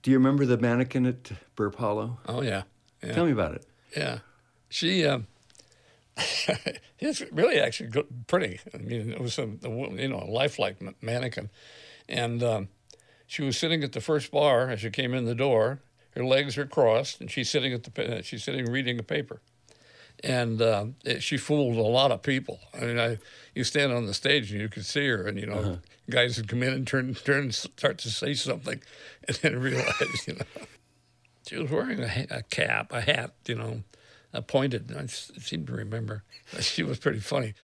Do you remember the mannequin at Burp Hollow? Oh, yeah. Yeah. Tell me about it. Yeah. She, it's really actually pretty. I mean, it was a lifelike mannequin. And she was sitting at the first bar as she came in the door. Her legs are crossed, and she's sitting reading a paper. And she fooled a lot of people. I mean, you stand on the stage and you could see her, and guys would come in and turn, start to say something, and then realize, she was wearing a hat, a pointed. I seem to remember. She was pretty funny.